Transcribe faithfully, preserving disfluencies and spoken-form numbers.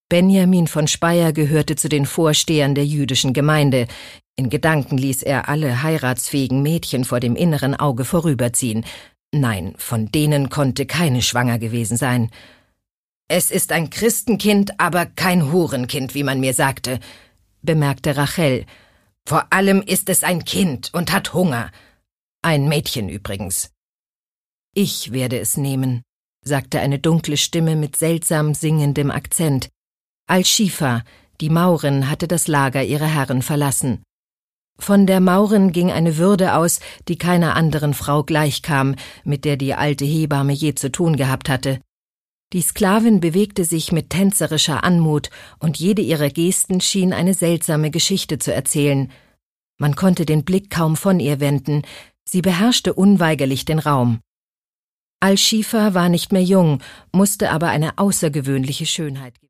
Benjamin von Speyer gehörte zu den Vorstehern der jüdischen Gemeinde. In Gedanken ließ er alle heiratsfähigen Mädchen vor dem inneren Auge vorüberziehen. Nein, von denen konnte keine schwanger gewesen sein. »Es ist ein Christenkind, aber kein Hurenkind, wie man mir sagte«, bemerkte Rachel. »Vor allem ist es ein Kind und hat Hunger. Ein Mädchen übrigens.« »Ich werde es nehmen«, sagte eine dunkle Stimme mit seltsam singendem Akzent. Al-Schifa, die Maurin, hatte das Lager ihrer Herren verlassen. Von der Maurin ging eine Würde aus, die keiner anderen Frau gleichkam, mit der die alte Hebamme je zu tun gehabt hatte. Die Sklavin bewegte sich mit tänzerischer Anmut, und jede ihrer Gesten schien eine seltsame Geschichte zu erzählen. Man konnte den Blick kaum von ihr wenden, sie beherrschte unweigerlich den Raum. Al-Schifa war nicht mehr jung, musste aber eine außergewöhnliche Schönheit